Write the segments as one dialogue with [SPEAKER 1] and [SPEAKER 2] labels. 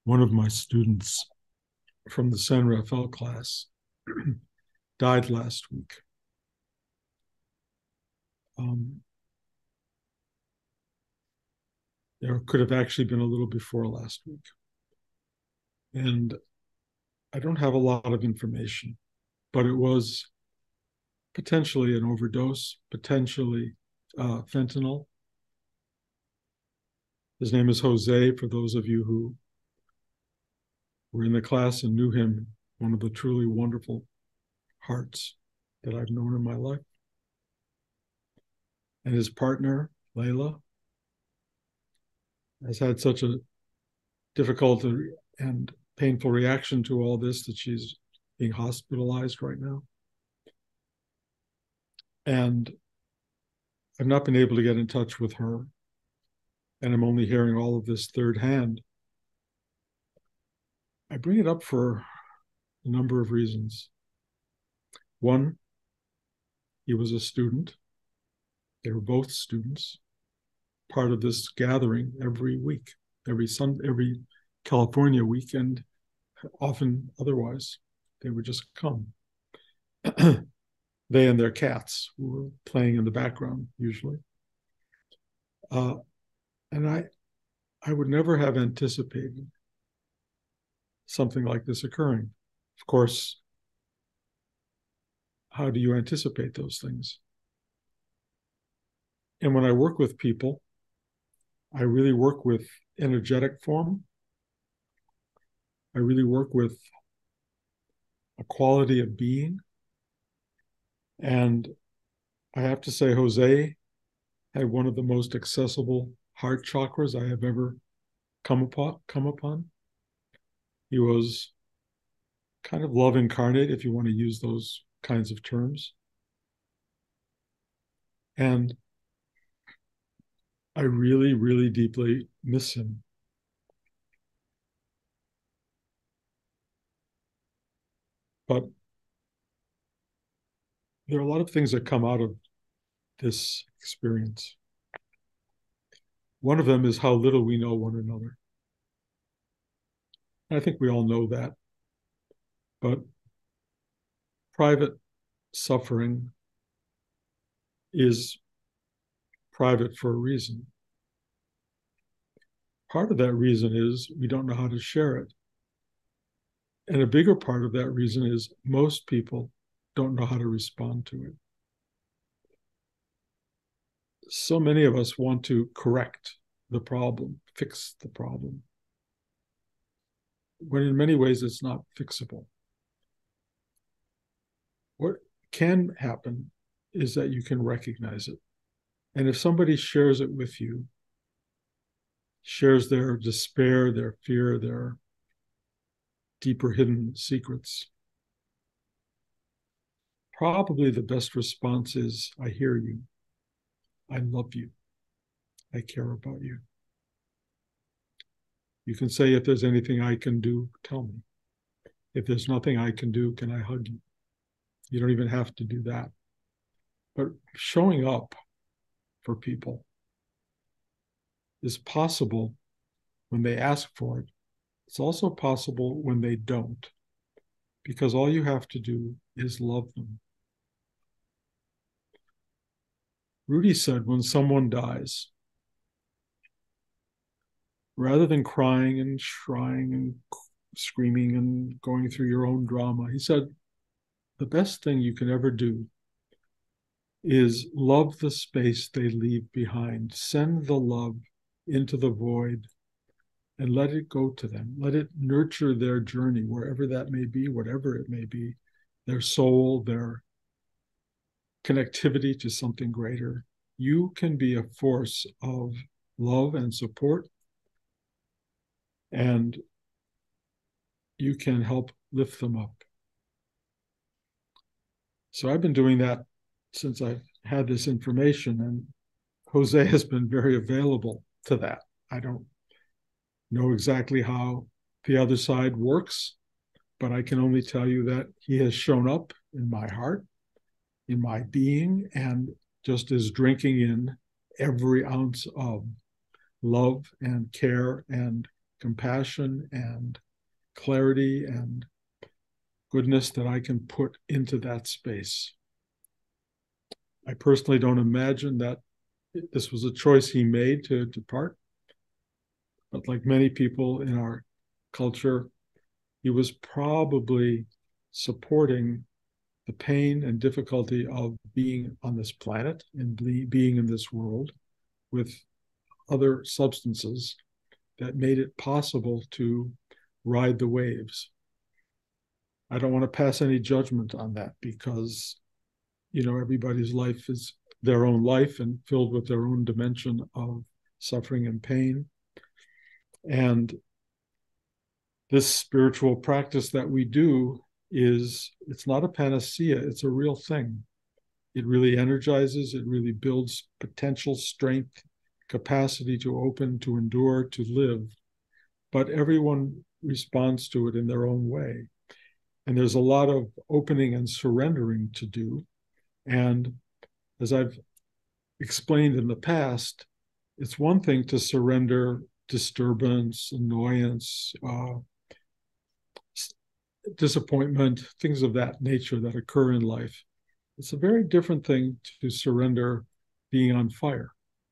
[SPEAKER 1] one of my students from the San Rafael class died last week. There could have actually been a little before last week. And I don't have a lot of information, but it was potentially an overdose, potentially fentanyl. His name is Jose, for those of you who were in the class and knew him, one of the truly wonderful hearts that I've known in my life. And his partner, Layla, has had such a difficult and painful reaction to all this that she's being hospitalized right now. And I've not been able to get in touch with her. And I'm only hearing all of this third hand. I bring it up for a number of reasons. One, he was a student. They were both students, part of this gathering every week, every California weekend, often otherwise. They would just come. They and their cats were playing in the background, usually. And I would never have anticipated something like this occurring. Of course, how do you anticipate those things? And when I work with people, I really work with energetic form. I really work with a quality of being. And I have to say, Jose had one of the most accessible heart chakras I have ever come upon. He was kind of love incarnate, if you want to use those kinds of terms. And I really, really deeply miss him. But there are a lot of things that come out of this experience. One of them is how little we know one another. I think we all know that. But private suffering is private for a reason. Part of that reason is we don't know how to share it. And a bigger part of that reason is most people don't know how to respond to it. So many of us want to correct the problem, fix the problem, when in many ways it's not fixable. What can happen is that you can recognize it. And if somebody shares it with you, shares their despair, their fear, their deeper hidden secrets, probably the best response is, I hear you. I love you. I care about you. You can say, if there's anything I can do, tell me. If there's nothing I can do, can I hug you? You don't even have to do that. But showing up for people is possible when they ask for it. It's also possible when they don't, because all you have to do is love them. Rudy said, when someone dies, rather than crying and shrieing and screaming and going through your own drama, he said, the best thing you can ever do is love the space they leave behind. Send the love into the void and let it go to them. Let it nurture their journey, wherever that may be, whatever it may be, their soul, their connectivity to something greater. You can be a force of love and support, and you can help lift them up. So I've been doing that since I've had this information, and Jose has been very available to that. I don't know exactly how the other side works, but I can only tell you that he has shown up in my heart, in my being, and just is drinking in every ounce of love and care and compassion and clarity and goodness that I can put into that space. I personally don't imagine that this was a choice he made to depart. But like many people in our culture, he was probably supporting the pain and difficulty of being on this planet and being in this world with other substances that made it possible to ride the waves. I don't want to pass any judgment on that because, everybody's life is their own life and filled with their own dimension of suffering and pain. And this spiritual practice that we do it's not a panacea, it's a real thing. It really energizes, it really builds potential strength, capacity to open, to endure, to live. But everyone responds to it in their own way. And there's a lot of opening and surrendering to do. And as I've explained in the past, it's one thing to surrender disturbance, annoyance, disappointment, things of that nature that occur in life. It's a very different thing to surrender being on fire.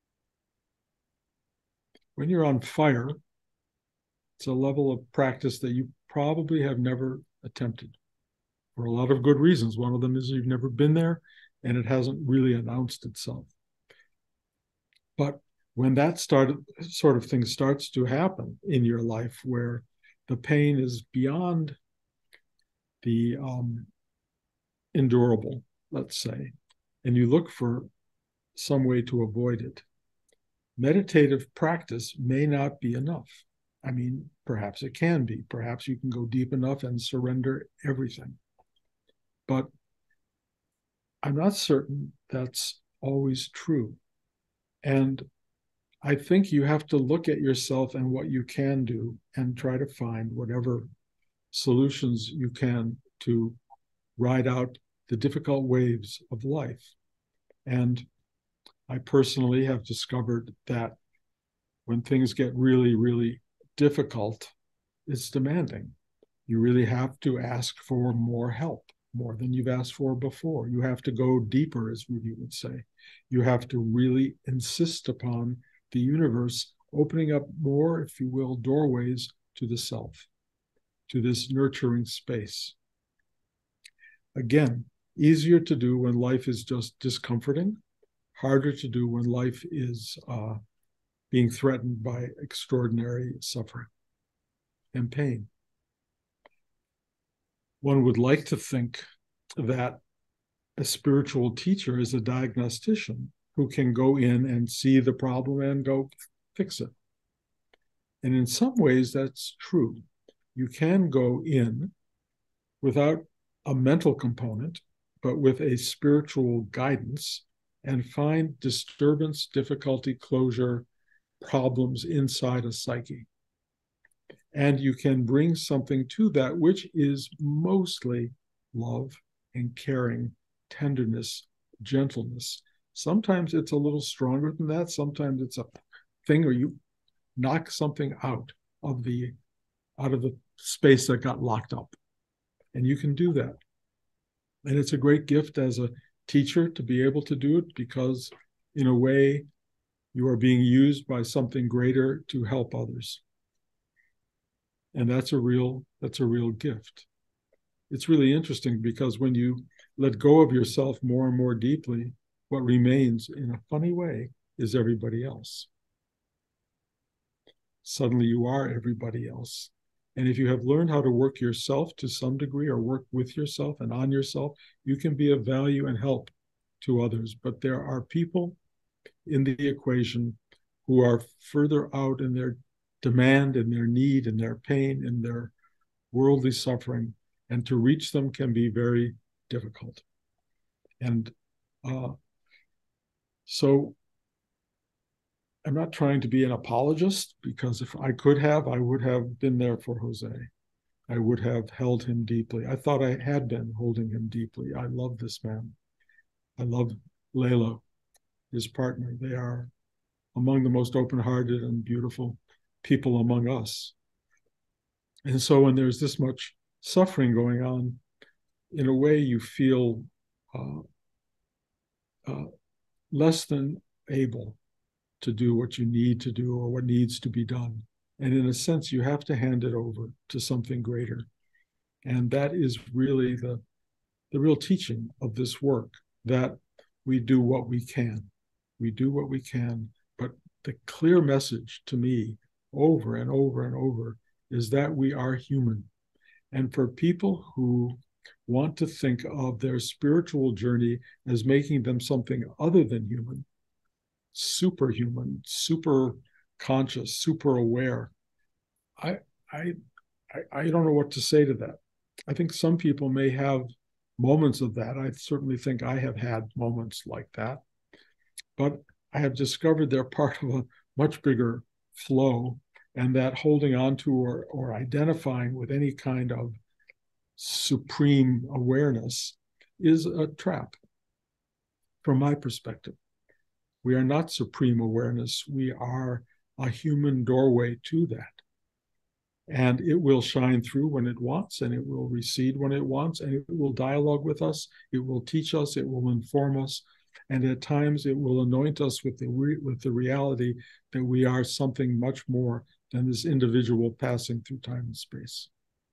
[SPEAKER 1] When you're on fire, it's a level of practice that you probably have never attempted for a lot of good reasons. One of them is you've never been there and it hasn't really announced itself. But when that sort of thing starts to happen in your life where the pain is beyond the endurable, let's say, and you look for some way to avoid it, meditative practice may not be enough. I mean, perhaps it can be. Perhaps you can go deep enough and surrender everything. But I'm not certain that's always true. And I think you have to look at yourself and what you can do and try to find whatever solutions you can to ride out the difficult waves of life. And I personally have discovered that when things get really, really difficult, it's demanding. You really have to ask for more help, more than you've asked for before. You have to go deeper, as Rudy would say. You have to really insist upon the universe opening up more, if you will, doorways to the self, to this nurturing space. Again, easier to do when life is just discomforting, harder to do when life is being threatened by extraordinary suffering and pain. One would like to think that a spiritual teacher is a diagnostician who can go in and see the problem and go fix it. And in some ways, that's true. You can go in without a mental component, but with a spiritual guidance and find disturbance, difficulty, closure, problems inside a psyche. And you can bring something to that, which is mostly love and caring, tenderness, gentleness. Sometimes it's a little stronger than that. Sometimes it's a thing where you knock something out of the space that got locked up. And you can do that. And it's a great gift as a teacher to be able to do it because, in a way, you are being used by something greater to help others. And that's a real gift. It's really interesting because when you let go of yourself more and more deeply, what remains in a funny way is everybody else. Suddenly you are everybody else. And if you have learned how to work yourself to some degree or work with yourself and on yourself, you can be of value and help to others. But there are people in the equation who are further out in their demand and their need and their pain and their worldly suffering. And to reach them can be very difficult. And so I'm not trying to be an apologist because if I could have, I would have been there for Jose. I would have held him deeply. I thought I had been holding him deeply. I love this man. I love Layla, his partner. They are among the most open-hearted and beautiful people among us. And so when there's this much suffering going on, in a way you feel uh, uh, less than able to do what you need to do or what needs to be done. And in a sense, you have to hand it over to something greater. And that is really the real teaching of this work, that we do what we can. We do what we can. But the clear message to me over and over and over is that we are human. And for people who want to think of their spiritual journey as making them something other than human, superhuman, super conscious, super aware, I, I, I don't know what to say to that. I think some people may have moments of that. I certainly think I have had moments like that, but I have discovered they're part of a much bigger flow, and that holding on to or identifying with any kind of supreme awareness is a trap from my perspective. We are not supreme awareness. We are a human doorway to that. And it will shine through when it wants, and it will recede when it wants, and it will dialogue with us. It will teach us. It will inform us. And at times it will anoint us with the reality that we are something much more than this individual passing through time and space.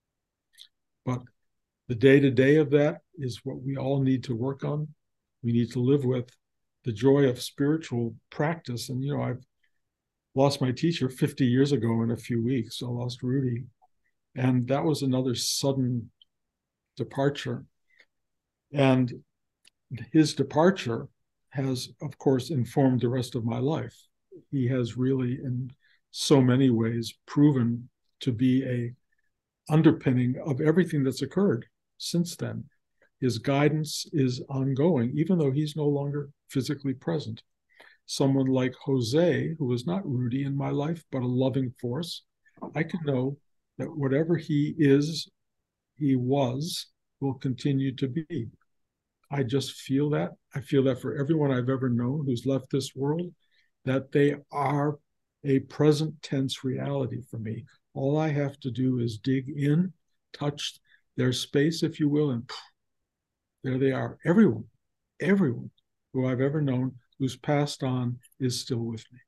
[SPEAKER 1] But the day-to-day of that is what we all need to work on. We need to live with the joy of spiritual practice. And, I've lost my teacher 50 years ago in a few weeks. I lost Rudy. And that was another sudden departure. And his departure has, of course, informed the rest of my life. He has really, in so many ways, proven to be a underpinning of everything that's occurred since then. His guidance is ongoing, even though he's no longer physically present. Someone like Jose, who was not Rudy in my life, but a loving force, I can know that whatever he is, he was, will continue to be. I just feel that. I feel that for everyone I've ever known who's left this world, that they are a present tense reality for me. All I have to do is dig in, touch their space, if you will, and there they are. Everyone who I've ever known who's passed on is still with me.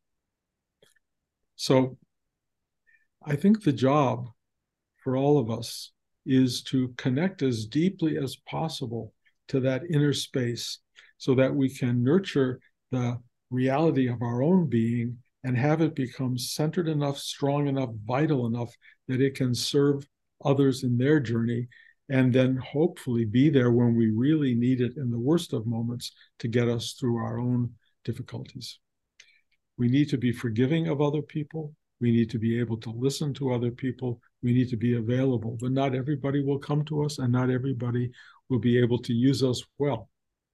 [SPEAKER 1] So I think the job for all of us is to connect as deeply as possible to that inner space so that we can nurture the reality of our own being and have it become centered enough, strong enough, vital enough that it can serve others in their journey, and then hopefully be there when we really need it in the worst of moments to get us through our own difficulties. We need to be forgiving of other people. We need to be able to listen to other people. We need to be available, but not everybody will come to us and not everybody will be able to use us well.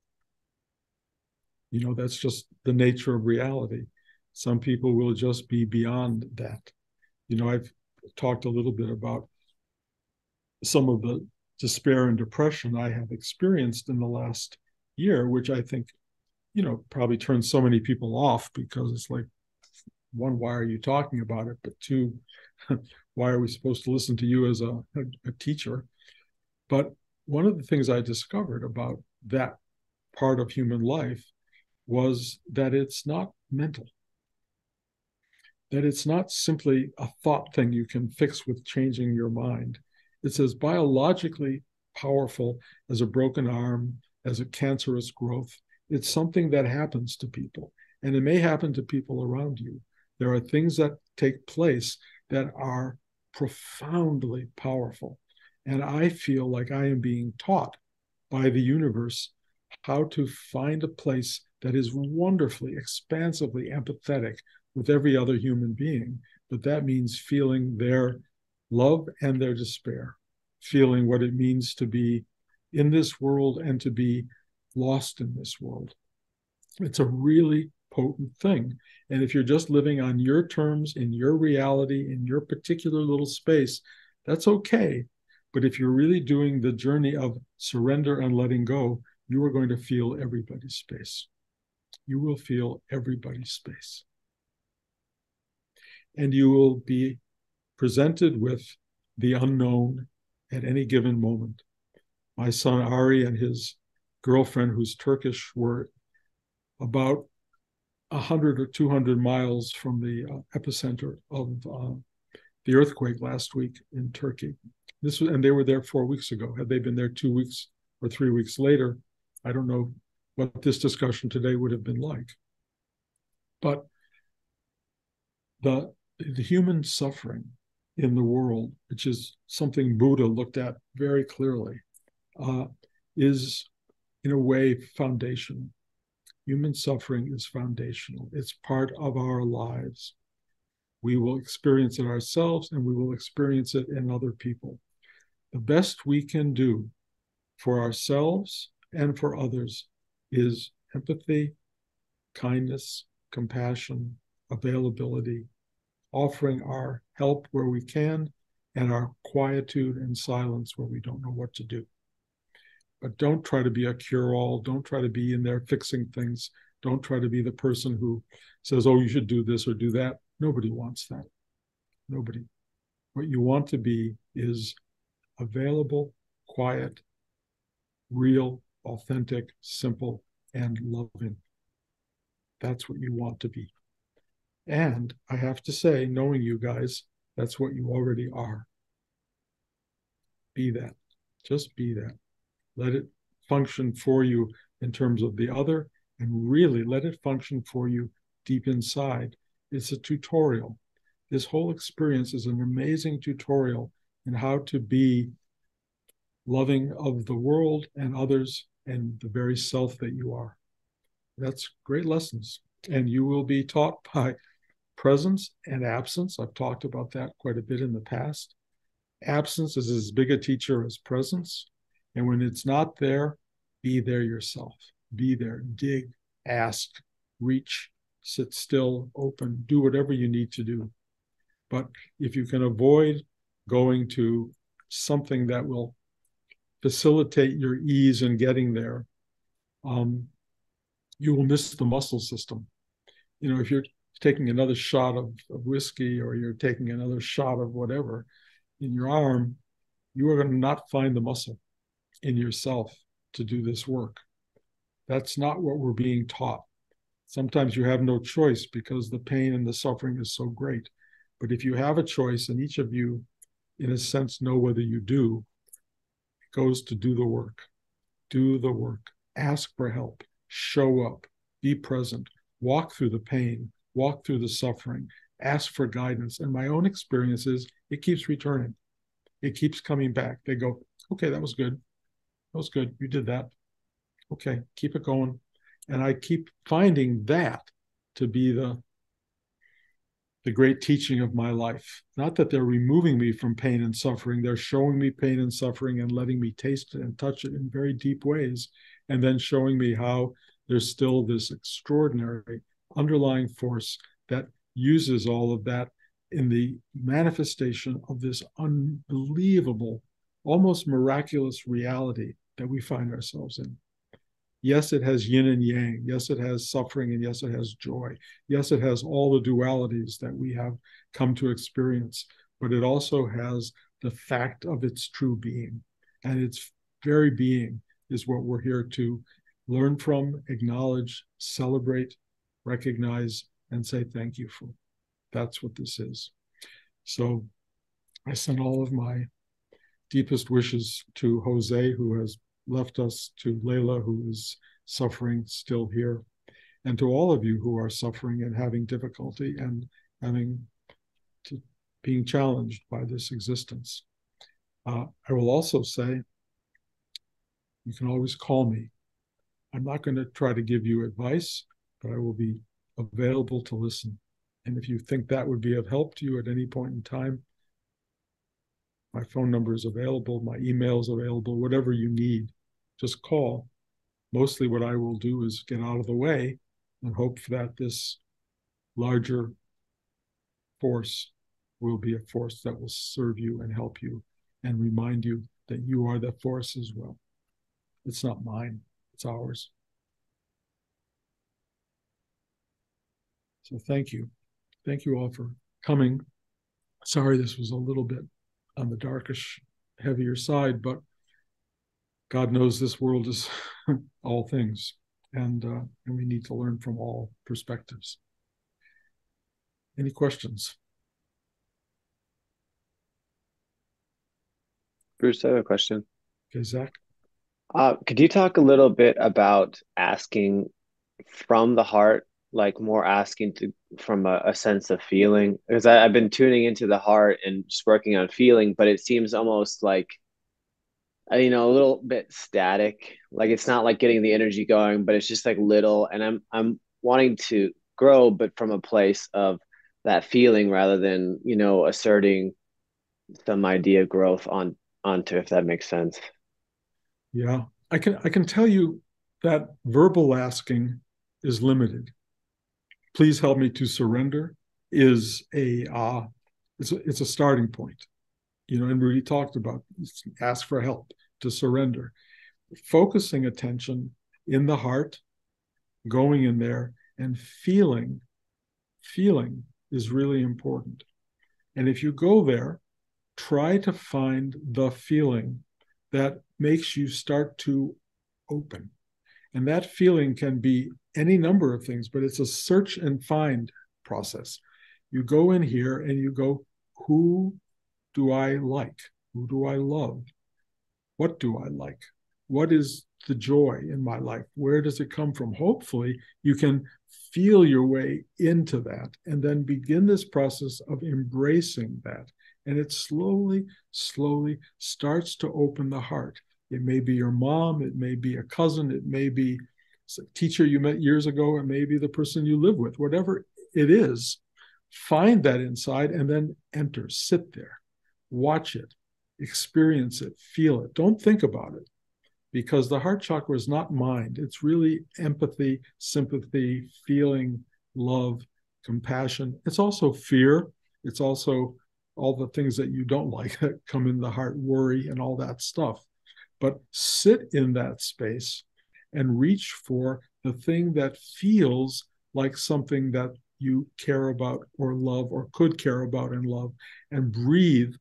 [SPEAKER 1] That's just the nature of reality. Some people will just be beyond that. I've talked a little bit about some of the despair and depression I have experienced in the last year, which I think, probably turns so many people off because it's like, one, why are you talking about it? But two, why are we supposed to listen to you as a teacher? But one of the things I discovered about that part of human life was that it's not mental, that it's not simply a thought thing you can fix with changing your mind. It's as biologically powerful as a broken arm, as a cancerous growth. It's something that happens to people, and it may happen to people around you. There are things that take place that are profoundly powerful. And I feel like I am being taught by the universe how to find a place that is wonderfully, expansively empathetic with every other human being. But that means feeling their love and their despair, feeling what it means to be in this world and to be lost in this world. It's a really potent thing. And if you're just living on your terms, in your reality, in your particular little space, that's okay. But if you're really doing the journey of surrender and letting go, you are going to feel everybody's space. You will feel everybody's space. And you will be presented with the unknown at any given moment. My son Ari and his girlfriend, who's Turkish, were about 100 or 200 miles from the epicenter of the earthquake last week in Turkey. And they were there 4 weeks ago. Had they been there 2 weeks or 3 weeks later, I don't know what this discussion today would have been like. But the human suffering in the world, which is something Buddha looked at very clearly, is in a way foundational. Human suffering is foundational. It's part of our lives. We will experience it ourselves and we will experience it in other people. The best we can do for ourselves and for others is empathy, kindness, compassion, availability, offering our help where we can, and our quietude and silence where we don't know what to do. But don't try to be a cure-all. Don't try to be in there fixing things. Don't try to be the person who says, oh, you should do this or do that. Nobody wants that. Nobody. What you want to be is available, quiet, real, authentic, simple, and loving. That's what you want to be. And I have to say, knowing you guys, that's what you already are. Be that. Just be that. Let it function for you in terms of the other, and really let it function for you deep inside. It's a tutorial. This whole experience is an amazing tutorial in how to be loving of the world and others and the very self that you are. That's great lessons. And you will be taught by presence and absence. I've talked about that quite a bit in the past. Absence is as big a teacher as presence. And when it's not there, be there yourself. Be there, dig, ask, reach, sit still, open, do whatever you need to do. But if you can avoid going to something that will facilitate your ease in getting there, you will miss the muscle system. You know, if you're taking another shot of whiskey or you're taking another shot of whatever in your arm, you are going to not find the muscle in yourself to do this work. That's not what we're being taught. Sometimes you have no choice because the pain and the suffering is so great. But if you have a choice, and each of you, in a sense, know whether you do, it goes to do the work. Do the work. Ask for help. Show up. Be present. Walk through the pain. Walk through the suffering. Ask for guidance. And my own experience is it keeps returning. It keeps coming back. They go, okay, that was good. That was good. You did that. Okay, keep it going. And I keep finding that to be the great teaching of my life. Not that they're removing me from pain and suffering. They're showing me pain and suffering and letting me taste it and touch it in very deep ways. And then showing me how there's still this extraordinary underlying force that uses all of that in the manifestation of this unbelievable, almost miraculous reality that we find ourselves in. Yes, it has yin and yang. Yes, it has suffering, and yes, it has joy. Yes, it has all the dualities that we have come to experience, but it also has the fact of its true being. And its very being is what we're here to learn from, acknowledge, celebrate, recognize, and say thank you for. That's what this is. So I send all of my deepest wishes to Jose, who has left us, to Layla, who is suffering still here, and to all of you who are suffering and having difficulty and being challenged by this existence. I will also say, you can always call me. I'm not going to try to give you advice, but I will be available to listen. And if you think that would be of help to you at any point in time, my phone number is available, my email is available, whatever you need, just call. Mostly what I will do is get out of the way and hope that this larger force will be a force that will serve you and help you and remind you that you are the force as well. It's not mine, it's ours. So thank you. Thank you all for coming. Sorry this was a little bit on the darkish, heavier side, but God knows this world is all things, and we need to learn from all perspectives. Any questions?
[SPEAKER 2] Bruce, I have a question.
[SPEAKER 1] Okay, Zach?
[SPEAKER 2] Could you talk a little bit about asking from the heart, like more asking to from a sense of feeling? Because I've been tuning into the heart and just working on feeling, but it seems almost like a little bit static. Like it's not like getting the energy going, but it's just like little. And I'm wanting to grow, but from a place of that feeling rather than asserting some idea of growth onto, if that makes sense.
[SPEAKER 1] Yeah, I can tell you that verbal asking is limited. Please help me to surrender is it's a starting point. And Rudy talked about ask for help to surrender. Focusing attention in the heart, going in there and feeling is really important. And if you go there, try to find the feeling that makes you start to open. And that feeling can be any number of things, but it's a search and find process. You go in here and you go, who do I like? Who do I love? What do I like? What is the joy in my life? Where does it come from? Hopefully, you can feel your way into that and then begin this process of embracing that. And it slowly, slowly starts to open the heart. It may be your mom, it may be a cousin, it may be a teacher you met years ago, it may be the person you live with, whatever it is. Find that inside and then enter, sit there, watch it, experience it, feel it. Don't think about it because the heart chakra is not mind. It's really empathy, sympathy, feeling, love, compassion. It's also fear. It's also all the things that you don't like that come in the heart, worry, and all that stuff. But sit in that space and reach for the thing that feels like something that you care about or love or could care about and love, and breathe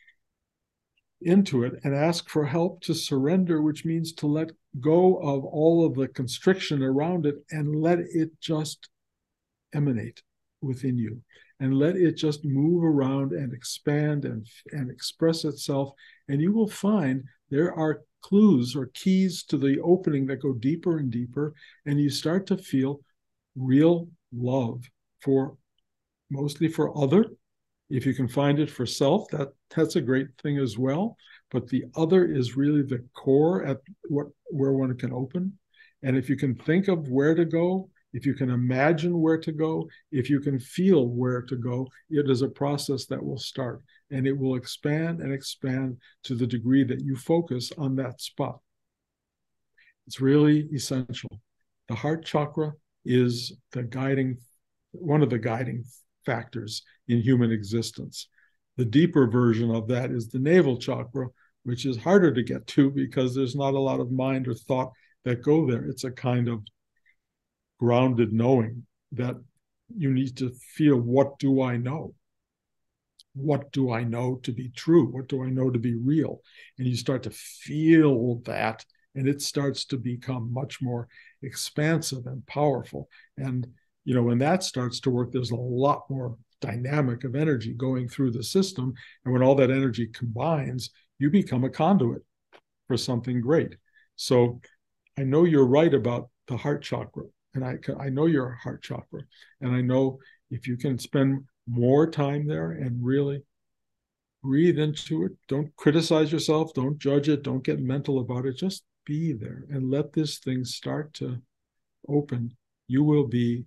[SPEAKER 1] into it and ask for help to surrender, which means to let go of all of the constriction around it and let it just emanate within you and let it just move around and expand and express itself. And you will find there are clues or keys to the opening that go deeper and deeper. And you start to feel real love for mostly for other. If you can find it for self, that's a great thing as well. But the other is really the core at where one can open. And if you can think of where to go, if you can imagine where to go, if you can feel where to go, it is a process that will start and it will expand and expand to the degree that you focus on that spot. It's really essential. The heart chakra is one of the guiding factors in human existence. The deeper version of that is the navel chakra, which is harder to get to because there's not a lot of mind or thought that go there. It's a kind of grounded knowing that you need to feel, what do I know? What do I know to be true? What do I know to be real? And you start to feel that, and it starts to become much more expansive and powerful. And when that starts to work, there's a lot more dynamic of energy going through the system. And when all that energy combines, you become a conduit for something great. So I know you're right about the heart chakra, and I know your heart chakra, and I know if you can spend more time there and really breathe into it, don't criticize yourself, don't judge it, don't get mental about it, just be there and let this thing start to open. You will be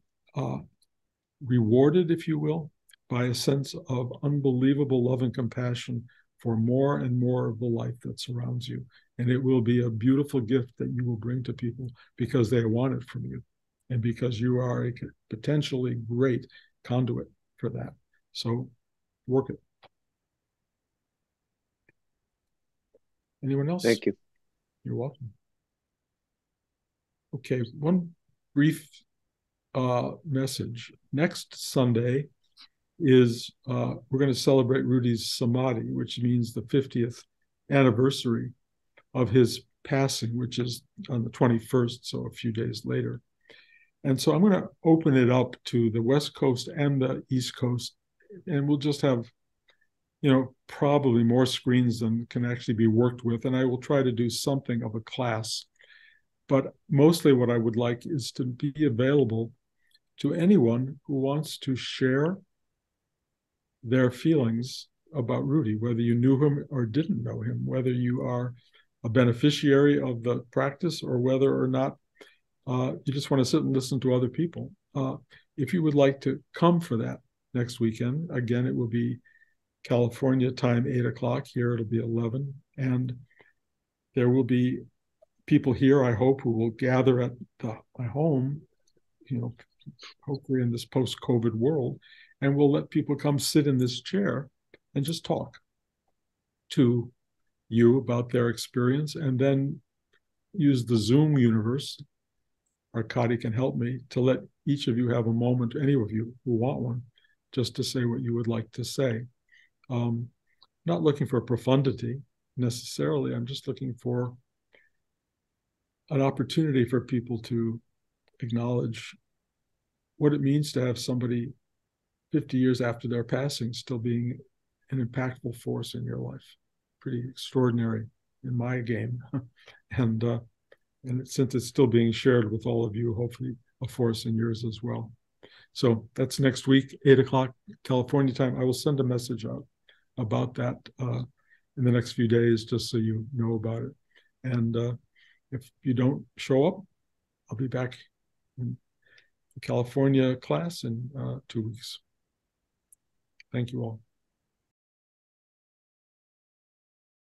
[SPEAKER 1] rewarded, if you will, by a sense of unbelievable love and compassion for more and more of the life that surrounds you. And it will be a beautiful gift that you will bring to people because they want it from you and because you are a potentially great conduit for that. So work it. Anyone else?
[SPEAKER 2] Thank you.
[SPEAKER 1] You're welcome. Okay, one brief message. Next Sunday is we're going to celebrate Rudy's Samadhi, which means the 50th anniversary of his passing, which is on the 21st, so a few days later. And so I'm going to open it up to the West Coast and the East Coast, and we'll just have, probably more screens than can actually be worked with. And I will try to do something of a class. But mostly what I would like is to be available to anyone who wants to share their feelings about Rudy, whether you knew him or didn't know him, whether you are a beneficiary of the practice or whether or not you just want to sit and listen to other people. If you would like to come for that next weekend, again, it will be California time, 8 o'clock. Here it'll be 11. And there will be people here, I hope, who will gather at my home, hopefully in this post-COVID world, and we'll let people come sit in this chair and just talk to you about their experience, and then use the Zoom universe. Arkady can help me to let each of you have a moment, any of you who want one, just to say what you would like to say. Not looking for profundity necessarily. I'm just looking for an opportunity for people to acknowledge what it means to have somebody 50 years after their passing still being an impactful force in your life. Pretty extraordinary in my game. and since it's still being shared with all of you, hopefully a force in yours as well. So that's next week, 8 o'clock California time. I will send a message out about that in the next few days, just so you know about it. And if you don't show up, I'll be back in the California class in 2 weeks. Thank you all.